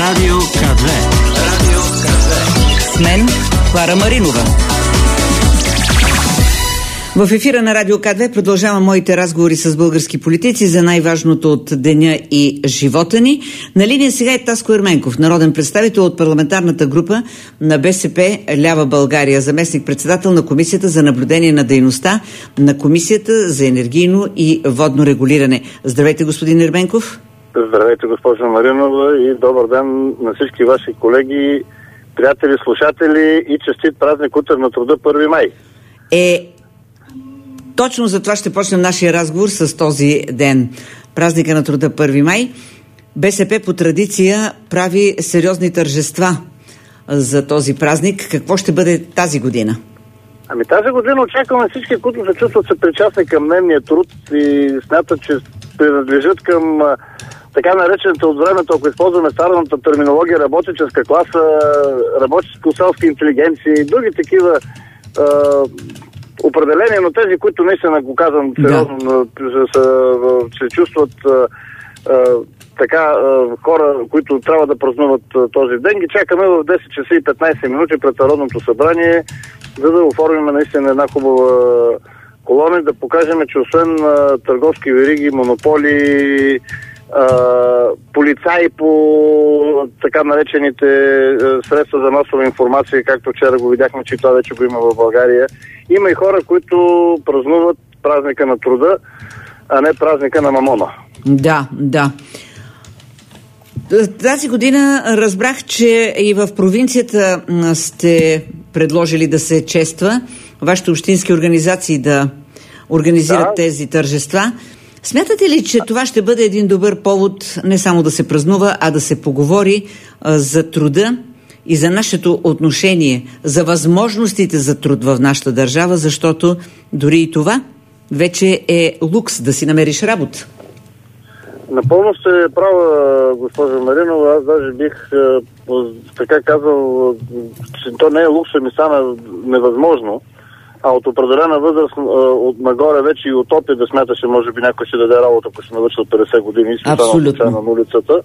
Радио К2. Радио К2. С мен Клара Маринова. В ефира на Радио К2 продължавам моите разговори с български политици за най-важното от деня и живота ни. На линия сега е Таско Ерменков, народен представител от парламентарната група на БСП Лява България, заместник-председател на Комисията за наблюдение на дейността на Комисията за енергийно и водно регулиране. Здравейте, господин Ерменков. Здравейте, госпожо Маринова, и добър ден на всички ваши колеги, приятели, слушатели и честит празник Утре на труда 1 май. Точно за това ще почнем нашия разговор с този ден. Празника на труда 1 май. БСП по традиция прави сериозни тържества за този празник. Какво ще бъде тази година? Тази година очакваме всички, които се чувстват съпричастни към дневния труд и смятат, че принадлежат към така наречената от времето, ако използваме старата терминология, работническа класа, работническо-селска интелигенция и други такива определения, но тези, които наистина го казвам сериозно, се чувстват хора, които трябва да празнуват този ден, ги чакаме в 10 часа и 15 минути пред Народното събрание, за да оформим наистина една хубава колона, да покажем, че освен търговски вериги, монополи, полицаи по така наречените средства за масова информация, както вчера го видяхме, че това вече го има в България. Има и хора, които празнуват празника на труда, а не празника на мамона. Да. Тази година разбрах, че и в провинцията сте предложили да се чества, вашите общински организации да организират тези тържества. Смятате ли, че това ще бъде един добър повод не само да се празнува, а да се поговори за труда и за нашето отношение, за възможностите за труд в нашата държава, защото дори и това вече е лукс да си намериш работа? Напълно сте права, госпожа Маринова. Аз даже бих така казал, че то не е лукс, ми стана невъзможно. А от определена възраст нагоре вече и утопия да смяташе, може би някой ще даде работа, ако ще навърши от 50 години и ще стана случайно на улицата.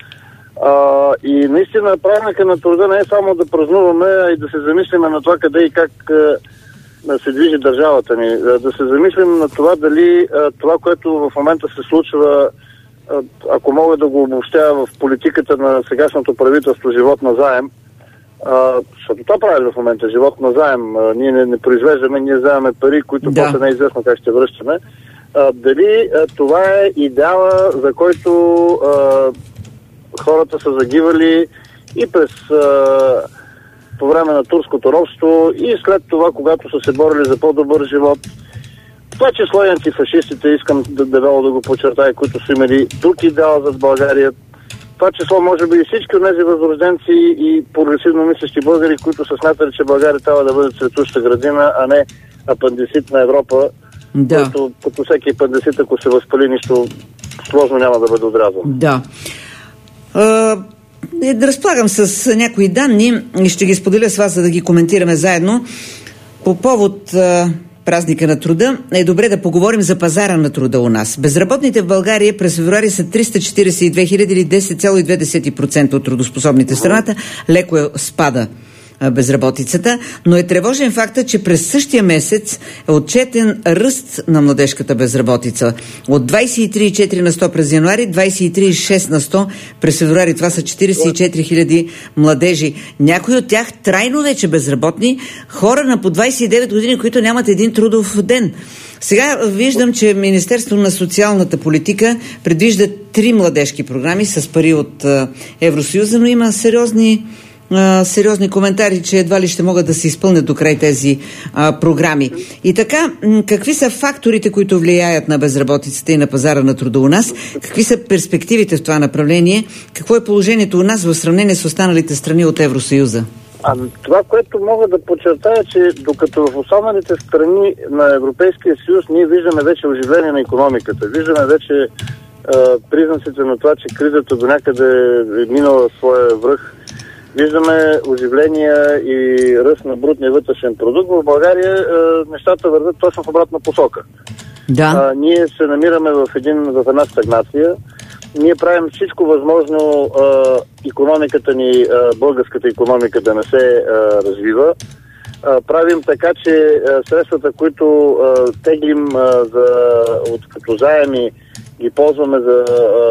И наистина празника на труда не е само да празнуваме, а и да се замислиме на това къде и как се движи държавата ни. Да се замислим на това дали това, което в момента се случва, ако мога да го обобщя в политиката на сегашното правителство живот на заем, защото това прави в момента, живот на заем. Ние не произвеждаме, ние вземаме пари, които после не е известно как ще връщаме. Дали това е идеала, за който хората са загивали и по време на турското робство, и след това, когато са се борили за по-добър живот. Това число и антифашистите, искам дебело да го подчертая, които са имали друг идеал за България. Това число може би и всички от тези възрожденци и прогресивно мислещи българи, които са смятали, че България трябва да бъде цветуща градина, а не апендицит на Европа, който като всеки апендицит, ако се възпали, нищо сложно няма да бъде отрязано. Да. Разполагам с някои данни и ще ги споделя с вас, за да ги коментираме заедно. По повод празника на труда е добре да поговорим за пазара на труда у нас. Безработните в България през февруари са 342 хиляди или 10,2% от трудоспособните в страната. Леко спада безработицата, но е тревожен факта, че през същия месец е отчетен ръст на младежката безработица. От 23,4 на 100 през януари, 23,6 на 100 през февруари. Това са 44 хиляди младежи. Някои от тях трайно вече безработни, хора на по 29 години, които нямат един трудов ден. Сега виждам, че Министерството на социалната политика предвижда 3 младежки програми с пари от Евросъюза, но има сериозни коментари, че едва ли ще могат да се изпълнят до край тези програми. И така, какви са факторите, които влияят на безработицата и на пазара на труда у нас? Какви са перспективите в това направление? Какво е положението у нас в сравнение с останалите страни от Евросъюза? Това, което мога да подчертая, че докато в останалите страни на Европейския съюз ние виждаме вече оживление на икономиката, виждаме вече признаците на това, че кризата до някъде е минала своя връх, виждаме оживление и ръст на брутния вътрешен продукт. В България нещата вървят точно в обратна посока. Да. Ние се намираме в една стагнация. ние правим всичко възможно икономиката ни, българската икономика да не се развива. Правим така, че средствата, които теглим като заеми, ги ползваме за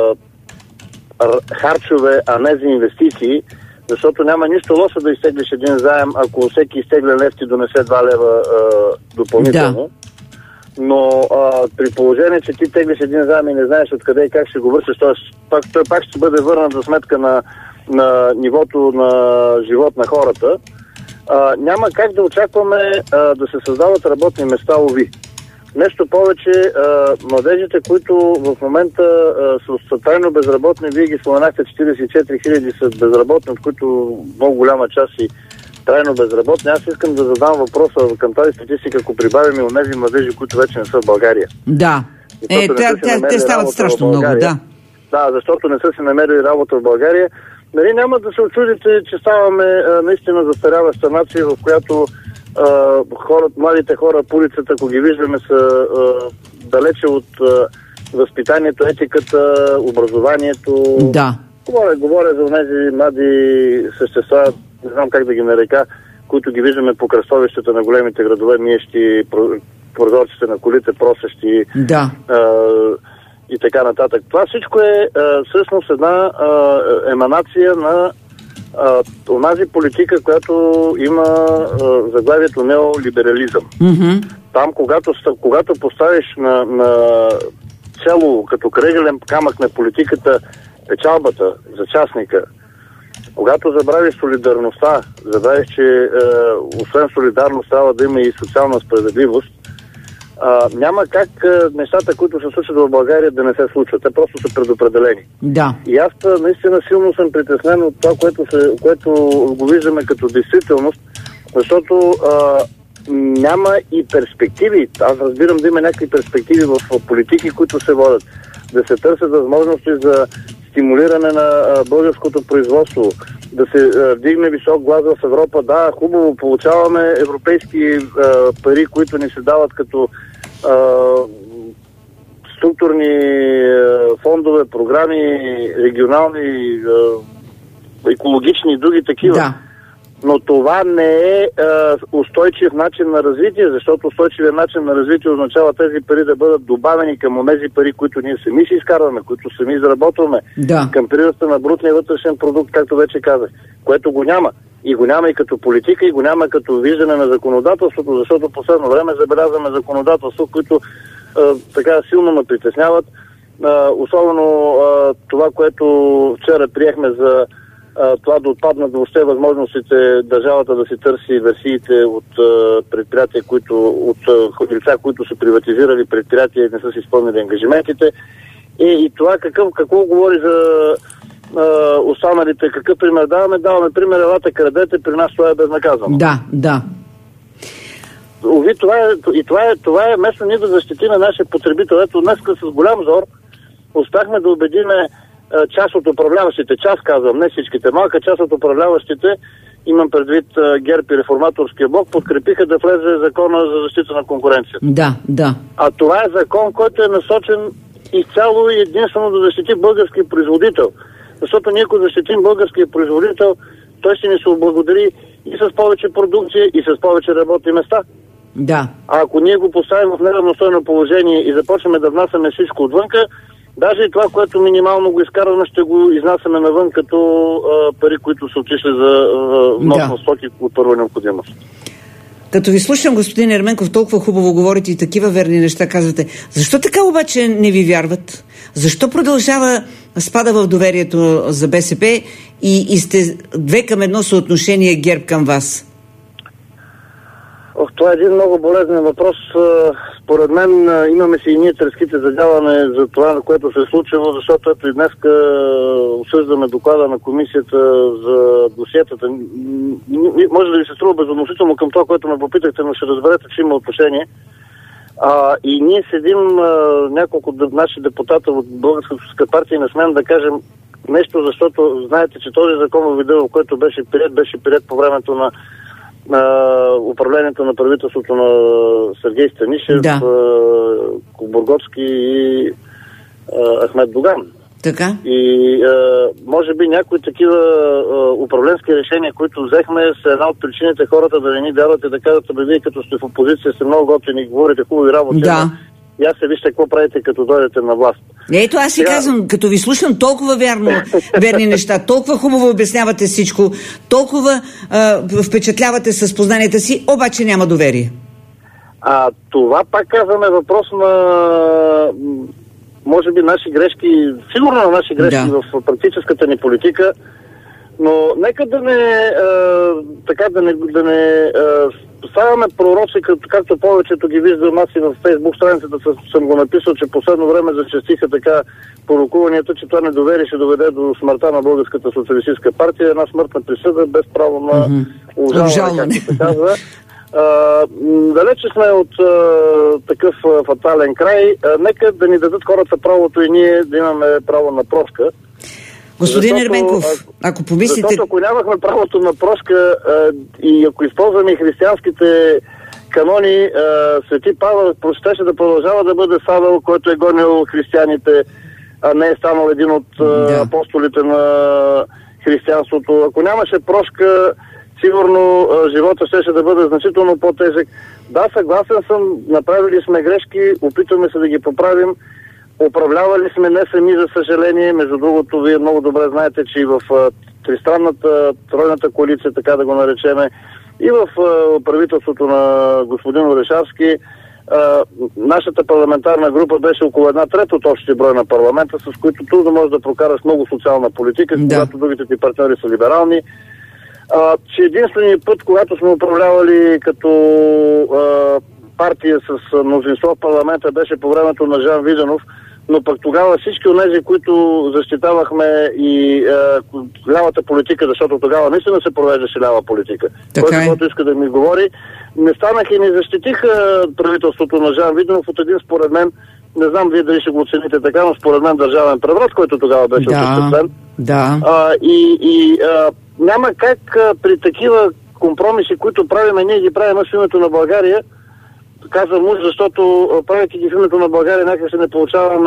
харчове, а не за инвестиции, защото няма нищо лошо да изтеглиш един заем, ако всеки изтегля лев ти донесе 2 лева допълнително. Да. Но при положение, че ти теглиш един заем и не знаеш откъде и как ще го вършиш, той пак ще бъде върнат за сметка на нивото на живот на хората, няма как да очакваме да се създават работни места, уви. Нещо повече, младежите, които в момента са трайно безработни, вие ги споменахте, 44 хиляди са безработни, от които много голяма част и трайно безработни. Аз искам да задам въпроса към тази статистика, ако прибавим и от тези младежи, които вече не са в България. Да. Те стават страшно много, да. Да, защото не са си намерили работа в България. Нали, няма да се очудите, че ставаме наистина застаряваща нация, в която младите хора по улицата, ако ги виждаме, са далече от възпитанието, етиката, образованието. Да. Говоря за тези млади същества, не знам как да ги нарека, които ги виждаме по кръстовищата на големите градове, миещи прозорците на колите, просещи. Да. И така нататък. Това всичко е всъщност една еманация на онази политика, която има заглавието неолиберализъм. Mm-hmm. Там, когато поставиш на цяло като крайъгълен камък на политиката печалбата за частника, когато забравиш солидарността, забравиш, че освен солидарност трябва да има и социална справедливост, няма как нещата, които се случват в България, да не се случват. Те просто са предопределени. Да. И аз наистина силно съм притеснен от това, което го виждаме като действителност, защото няма и перспективи. Аз разбирам да има някакви перспективи в политики, които се водят. Да се търсят възможности за стимулиране на българското производство, да се вдигне висок глас в Европа. Да, хубаво, получаваме европейски пари, които ни се дават като структурни фондове, програми, регионални, екологични и други такива. Да. Но това не е устойчив начин на развитие, защото устойчивият начин на развитие означава тези пари да бъдат добавени към тези пари, които ние сами си изкарваме, които сами изработваме, да, към прираста на брутния вътрешен продукт, както вече казах, което го няма. И го няма и като политика, и го няма като виждане на законодателството, защото последно време забелязваме законодателство, които така силно ме притесняват. Особено това, което вчера приехме за това да отпаднат въобще възможностите държавата да си търси версиите от предприятия, от лица, които са приватизирали предприятия и не са си изпълнили ангажиментите. И това какво говори за останалите, какъв пример даваме? Даваме пример, елата крадете, при нас това е безнаказано. Да, да. Ови, това е вместо ние да защитим нашия потребител. Ето днес с голям зор успяхме да убедиме част от управляващите, казвам, не всичките, малка част от управляващите, имам предвид ГЕРБ и Реформаторския блок, подкрепиха да влезе закона за защита на конкуренцията. Да, да. А това е закон, който е насочен изцяло и единствено да защити българския производител. Защото ние, ако защитим българския производител, той ще ни се облагодари и с повече продукция, и с повече работни места. Да. А ако ние го поставим в неравностойно положение и започнем да внасяме всичко отвънка, даже и това, което минимално го изкарваме, ще го изнасяме навън като пари, които са отишли за внос на стоки от първа необходимост. Като ви слушам, господин Ерменков, толкова хубаво говорите и такива верни неща казвате. Защо така обаче не ви вярват? Защо продължава спада в доверието за БСП и сте 2:1 съотношение ГЕРБ към вас? Това е един много болезнен въпрос. Според мен имаме си и ние треските задяване за това, което се е случило, защото ето и днеска осъждаме доклада на комисията за досиетата. Може да ви се струва безотносително към това, което ме попитахте, но ще разберете, че има отношение. И ние седим няколко наши депутата от Българската партия и не смеем да кажем нещо, защото знаете, че този закон в вида, в който беше приет по времето на управлението на правителството на Сергей Станишев, да, Кобургготски и Ахмед Доган. Така. И може би някои такива управленски решения, които взехме, са една от причините хората да не ни вярват и да кажат: абе, вие като сте в опозиция сте много готини и говорите хубави работи. Да. И аз се вижте какво правите като дойдете на власт. Ето аз си казвам, като ви слушам толкова верни неща, толкова хубаво обяснявате всичко, толкова впечатлявате с познанията си, обаче няма доверие. Това пак казваме въпрос на може би наши грешки, сигурно на наши грешки в практическата ни политика, но нека да не ставаме пророци, както повечето ги виждам. Аз и в Фейсбук страницата съм го написал, че последно време зачестиха така порокуванията, че това недоверие ще доведе до смъртта на Българската социалистическа партия, една смъртна присъда без право на обжалване, както се казва. Далече сме от такъв фатален край. Нека да ни дадат хората правото и ние да имаме право на прошка. Господин Ерменков, ако помислите... Защото ако нямахме правото на прошка и ако използваме християнските канони, Свети Павел щеше да продължава да бъде Савел, който е гонил християните, а не е станал един от апостолите на християнството. Ако нямаше прошка, сигурно живота щеше да бъде значително по-тежък. Да, съгласен съм, направили сме грешки, опитваме се да ги поправим. Управлявали сме не сами, за съжаление. Между другото, вие много добре знаете, че и в тройната коалиция, така да го наречеме, и в правителството на господин Орешарски, нашата парламентарна група беше около 1/3 от общия брой на парламента, с които трудно може да прокараш много социална политика, когато другите ти партньори са либерални. Че единственият път, когато сме управлявали като партия с мнозинство в парламента, беше по времето на Жан Виденов, но пък тогава всички онези, които защитавахме и лявата политика, защото тогава наистина се провеждаше лява политика, който иска да ми говори, не станаха и не защитиха правителството на Жан Виденов от един, според мен, не знам вие дали ще го оцените така, но според мен държавен преврат, който тогава беше осъществен. Няма как при такива компромиси, които правиме, ние ги правим в името на България. Казвам уж, защото правейки ги в името на България, някак се не получаваме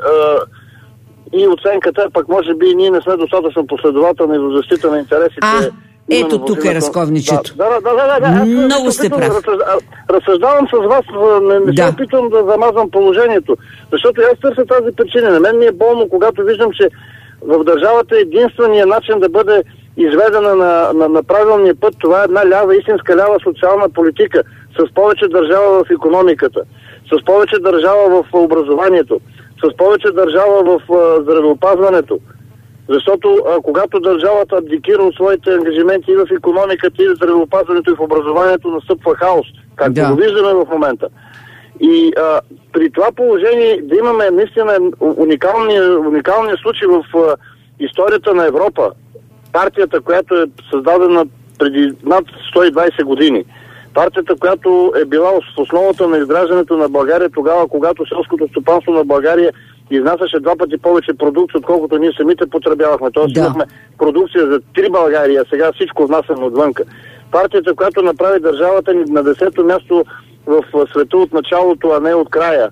и оценката, пък може би и ние не сме достатъчно последователни в защита на интересите. Ето тук е разковничето. Да. Много сте прав. Разсъждавам с вас, не се опитвам да замазвам положението, защото аз търся тази причина. На мен ми е болно, когато виждам, че в държавата единственият начин да бъде изведена на правилния път, това е една лява, истинска лява социална политика, с повече държава в икономиката, с повече държава в образованието, с повече държава в здравеопазването. Защото когато държавата абдикира от своите ангажименти и в икономиката, и в здравеопазването, и в образованието, настъпва хаос, както го виждаме в момента. И при това положение да имаме наистина уникалния случай в историята на Европа, партията, която е създадена преди над 120 години, партията, която е била в основата на изграждането на България тогава, когато селското стопанство на България изнасяше 2 пъти повече продукция, отколкото ние самите потребявахме. Тоест имахме продукция за 3 България, а сега всичко внасяме отвънка. Партията, която направи държавата ни на 10-то място в света от началото, а не от края.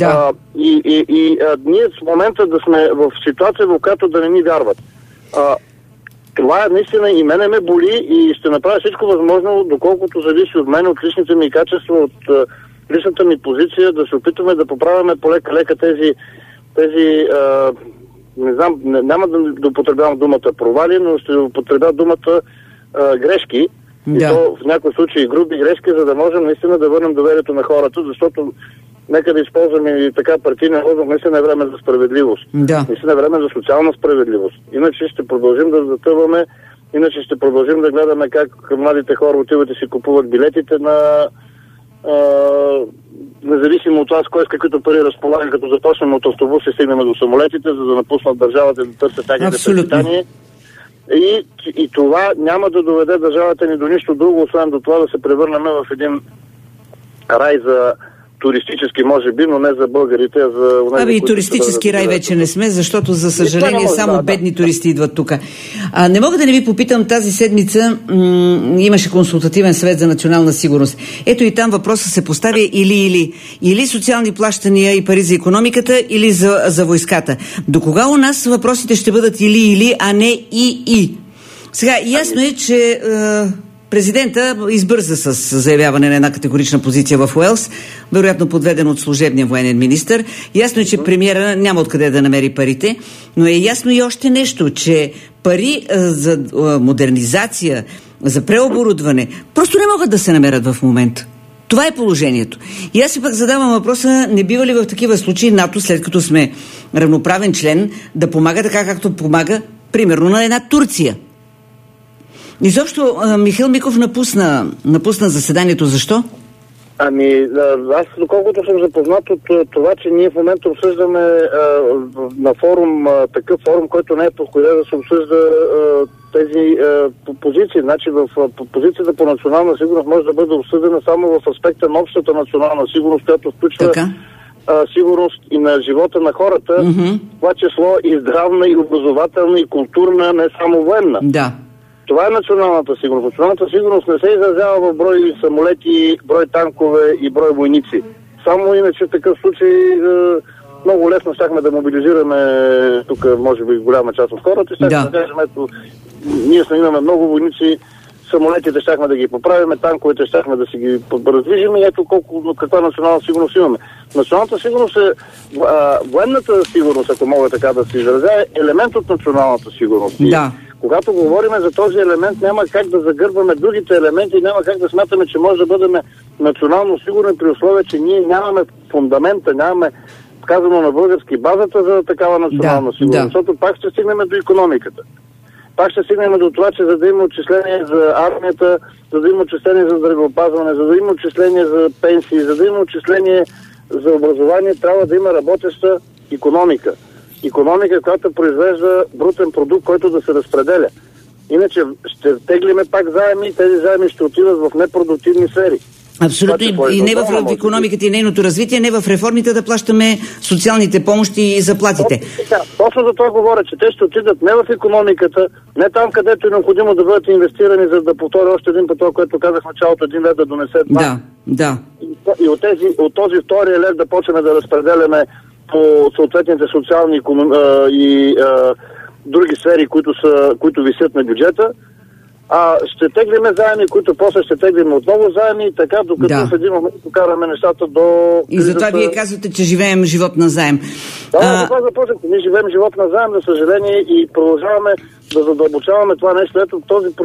Ние в момента да сме в ситуация, в която да не ни вярват. Това е наистина и мене ме боли и ще направя всичко възможно, доколкото зависи от мен, от личните ми качества, от личната ми позиция, да се опитаме да поправяме полека-лека тези не знам, няма да употребявам думата провали, но ще употребя думата грешки. И то в някои случаи груби грешки, за да можем наистина да върнем доверието на хората, защото нека да използваме и така партийния лозунг, наистина е време за справедливост. Наистина е време за социална справедливост. Иначе ще продължим да затъваме, иначе ще продължим да гледаме как младите хора отиват и си купуват билетите на независимо от това с кой с каквито пари разполага, като започнем от автобус и стигнем до самолетите, за да напуснат държавата и да търсят тяхните препитание. И това няма да доведе държавата ни до нищо друго, освен до това да се превърнем в един рай за туристически, може би, но не за българите, а за... Ами и туристически рай вече не сме, защото, за съжаление, само бедни туристи идват тук. Не мога да не ви попитам, тази седмица имаше консултативен съвет за национална сигурност. Ето и там въпросът се поставя или. Или социални плащания и пари за икономиката, или за войската. До кога у нас въпросите ще бъдат или, а не и? Сега, ясно е, че президента избърза с заявяване на една категорична позиция в Уелс, вероятно подведен от служебния военен министър. Ясно е, че премиера няма откъде да намери парите, но е ясно и още нещо, че пари за модернизация, за преоборудване просто не могат да се намерят в момента. Това е положението. И аз си пък задавам въпроса, не бива ли в такива случаи НАТО, след като сме равноправен член, да помага така, както помага, примерно, на една Турция? Изобщо Михаил Миков напусна заседанието. Защо? Аз, доколкото съм запознат от това, че ние в момента обсъждаме на форум, такъв форум, който не е подходящ да се обсъжда тези позиции. Значи в позицията по национална сигурност може да бъде обсъдена само в аспекта на общата национална сигурност, която включва сигурност и на живота на хората, това число и здравна, и образователна, и културна, не само военна. Да. Това е националната сигурност. Националната сигурност не се изразява в брой самолети, брой танкове и брой войници. Само иначе в такъв случай много лесно щяхме да мобилизираме тук, може би, голяма част от хората. Щяхме да кажем, ето, ние имаме много войници, самолетите щяхме да ги поправиме, танковете щяхме да си ги раздвижим и ето каква национална сигурност имаме. Националната сигурност е, военната сигурност, ако мога така да се изразя, е елемент от националната сигурност. Да. Когато говорим за този елемент, няма как да загърбваме другите елементи, няма как да смятаме, че може да бъдем национално сигурни при условие, че ние нямаме фундамента, нямаме, казано на български, базата за такава национална сигурност. Защото пак ще стигнем до икономиката. Пак ще стигнем до това, че за да има отчисление за армията, за да има отчисление за здравеопазване, за да има отчисление за пенсии, за да има отчисление за образование, трябва да има работеща икономика. Икономика, която произвежда брутен продукт, който да се разпределя. Иначе ще теглиме пак заеми и тези заеми ще отидат в непродуктивни сфери. Абсолютно. И не в икономиката и нейното развитие, не в реформите да плащаме социалните помощи и заплатите. Точно за това говоря, че те ще отидат не в икономиката, не там, където е необходимо да бъдат инвестирани, за да повторя още един път, което казах в началото, един лев да донесе два. Да. И от този втория лев да почнем да разпределяме по съответните социални и други сфери, които висят на бюджета, ще теглиме заеми, които после ще теглиме отново заеми и така, докато в един момент покараме нещата до... И затова вие казвате, че живеем живот на заем. Това започнете. Ние живеем живот на заем, за съжаление, и продължаваме да задълбочаваме това нещо. Ето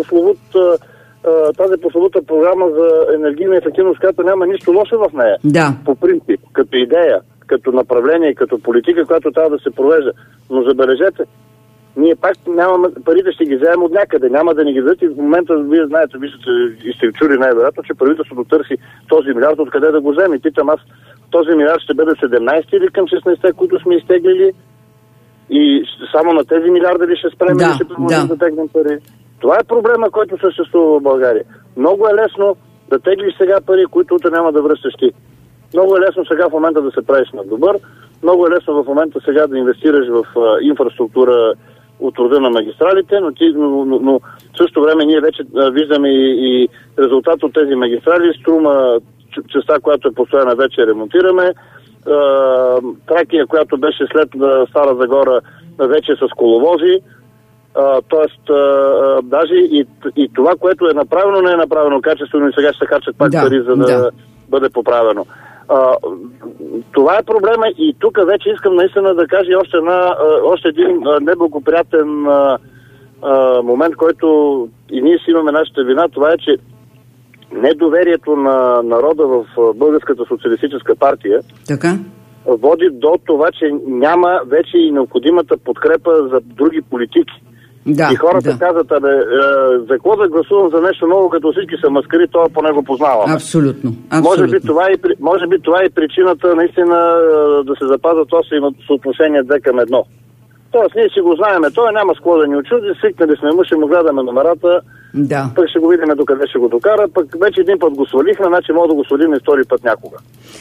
тази прословута програма за енергийна ефективност, която няма нищо лошо в нея. Да. По принцип, като идея, като направление и като политика, която трябва да се провежда. Но забележете, ние пак нямаме, парите ще ги вземем от някъде, няма да ни ги дадат и в момента, вие знаете, виждате и сте чули най-вероятно, че правителството търси този милиард откъде да го вземе. Питам аз, този милиард ще бъде 17 или към 16, които сме изтеглили и само на тези милиарда ли ще спрем или ще продължим да теглим пари? Това е проблема, който съществува в България. Много е лесно да теглиш сега пари, които утре няма да връщаш ти. Много е лесно сега в момента да се правиш на добър, много е лесно в момента сега да инвестираш в инфраструктура от рода на магистралите, но в същото време ние вече виждаме и резултат от тези магистрали. Струма, частта, която е постоянна, вече ремонтираме. Тракия, която беше след Стара Загора, вече с коловози. Тоест, даже и това, което е направено, не е направено качествено и сега ще се харчат пак пари, за да бъде поправено. Това е проблема и тук вече искам наистина да кажа още един неблагоприятен момент, който и ние си имаме нашата вина. Това е, че недоверието на народа в Българската социалистическа партия води до това, че няма вече и необходимата подкрепа за други политики. И хората казват, за какво да гласувам за нещо ново, като всички са маскари, това по него познавам. Абсолютно. Може би това е причината наистина да се запазва това съотношение 2 към 1. Тоест, ние си го знаеме, той няма с какво да ни очуди, свикнали сме му, ще му гледаме номерата, пък ще го видим докъде ще го докара, пък вече един път го свалихме, значи мога да го свалим и втори път някога.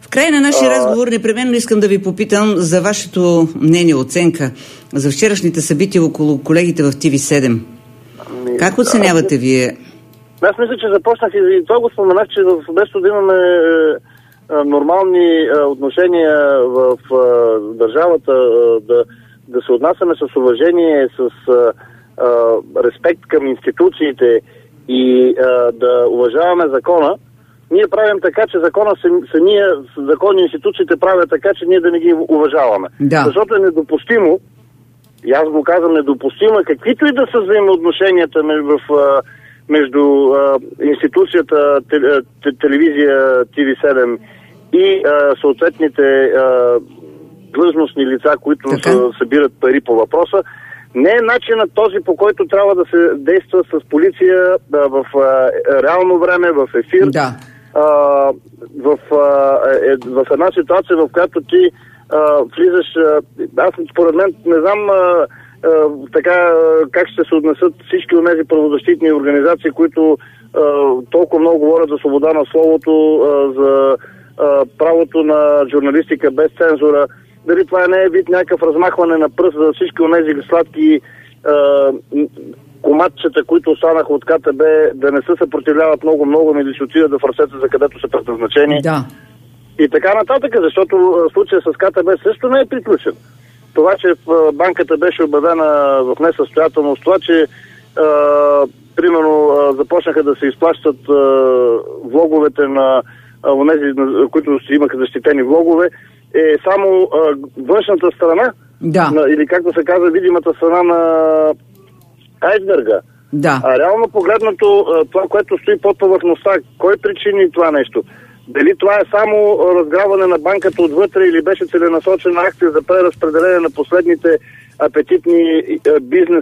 В край на нашия разговор непременно искам да ви попитам за вашето мнение, оценка за вчерашните събития около колегите в TV7. Как оценявате вие? Аз мисля, че започнах и това го споменах, че вместо да имаме нормални отношения в държавата, да се отнасяме с уважение, с респект към институциите и да уважаваме закона, ние правим така, че закони и институциите правят така, че ние да не ги уважаваме. Да. Защото е недопустимо, и аз го казвам недопустимо, каквито и да са взаимоотношенията между институцията телевизия TV7 и съответните длъжностни лица, които събират пари по въпроса, не е начинът този, по който трябва да се действа с полиция в реално време, в ефир, в една ситуация, в която ти влизаш. Аз според мен не знам така как ще се отнесат всички от тези правозащитни организации, които толкова много говорят за свобода на словото, за правото на журналистика без цензура. Дали това не е вид някакъв размахване на пръст за всички от тези сладки коматчета, които останаха от КТБ, да не се съпротивляват много, но да си отидат в ръцете, за където са предназначени. Да. И така нататък, защото случая с КТБ също не е приключен. Това, че банката беше обявена в несъстоятелност, това, че примерно започнаха да се изплащат влоговете на онези, които си имаха защитени влогове, е само външната страна, или както се казва, видимата страна на айсберга. Да. А реално погледнато, това, което стои под повърхността, кой причини това нещо? Дали това е само разграбване на банката отвътре или беше целенасочена акция за преразпределение на последните апетитни бизнес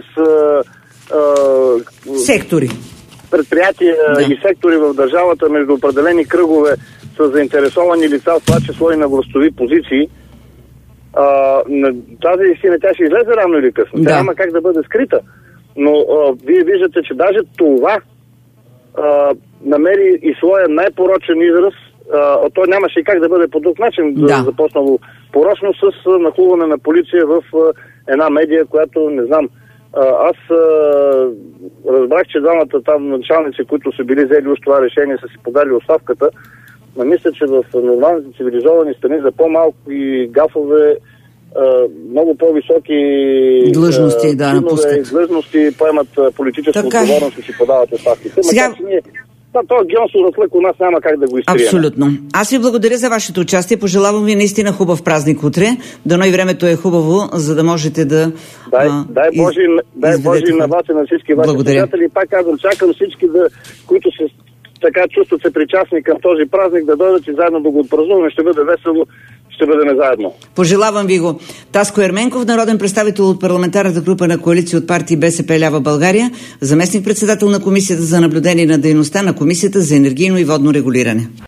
сектори, предприятия и сектори в държавата между определени кръгове с заинтересовани лица, в това число и на властови позиции. Тази истина тя ще излезе рано или късно. Тя няма как да бъде скрита. Но вие виждате, че даже това намери и своя най-порочен израз. То нямаше и как да бъде по друг начин започнало порочно с нахлуване на полиция в една медия, която не знам. Аз разбрах, че двамата там началници, които са били взели уж това решение, са си подали оставката. Но мисля, че в нормалните цивилизовани страни за по-малки гафове много по-високи длъжности длъжности поемат политическа отговорност и си подават оставките. Сега... Това геонсо разлък у нас няма как да го изтрием. Абсолютно. Аз ви благодаря за вашето участие. Пожелавам ви наистина хубав празник утре. Дано и времето е хубаво, за да можете да... Дай Боже на вас и на всички ваши приятели. Пак казвам, чакам всички, които се така чувстват се причастни към този празник, да дойдат и заедно да го отпразнуваме. Ще бъде весело, ще бъдем заедно. Пожелавам ви го. Таско Ерменков, народен представител от парламентарната група на коалиция от партии БСП Лява България, заместник-председател на Комисията за наблюдение на дейността на Комисията за енергийно и водно регулиране.